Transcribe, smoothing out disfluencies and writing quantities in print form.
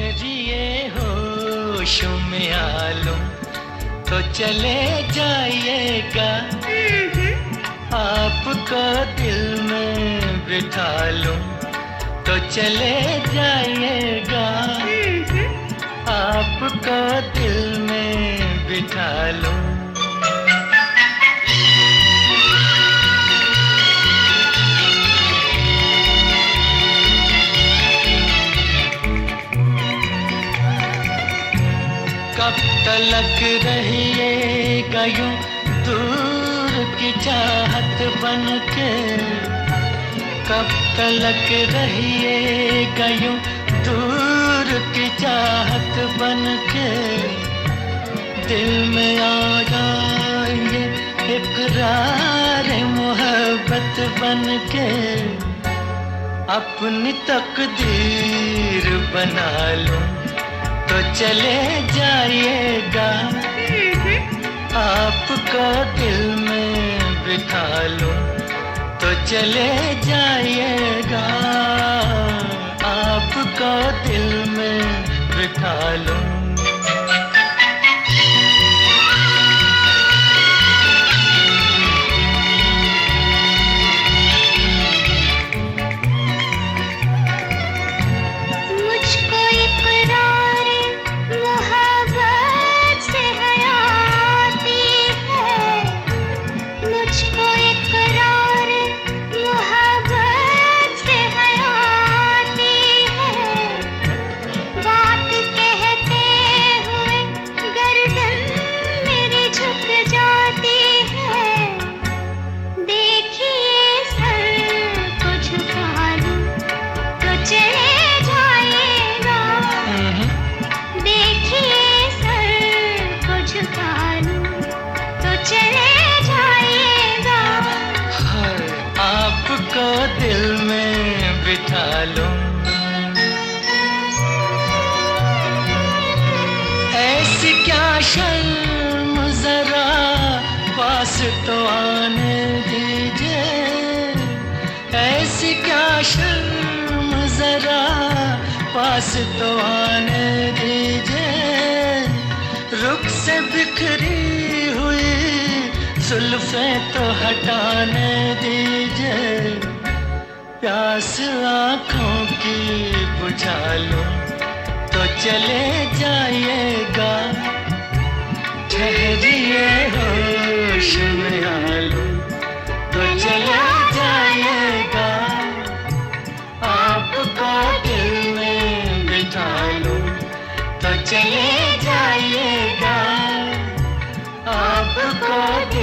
ठहरिए होश में आलूं तो चले जाइएगा, आपको दिल में बिठा लूं तो चले जाइएगा, आपको दिल में बिठा लूं। कब तलक रहिएगा यूं दूर की चाहत बनके, कब तलक रहिएगा यूं दूर की चाहत बनके, दिल में आ जाइए इकरार मोहब्बत बनके, अपनी तकदीर बना लूं तो चले जाइएगा, आपको दिल में बिठा लूं तो चले जाइएगा, आपको दिल में बिठा लूं। आपको दिल में बिठा लूं। ऐसी क्या शर्म जरा पास तो आने दीजिए, ऐसी क्या शर्म जरा पास तो आने दीजिए, रुख से बिखरी हुई जुल्फें तो हटाने दीजिए, प्यास आँखों की बुझा लूं तो चले जाइएगा, ठहरिए होश में आलूं तो चले जाइएगा, आपको दिल में बिठा लूं तो चले जाइएगा, आपको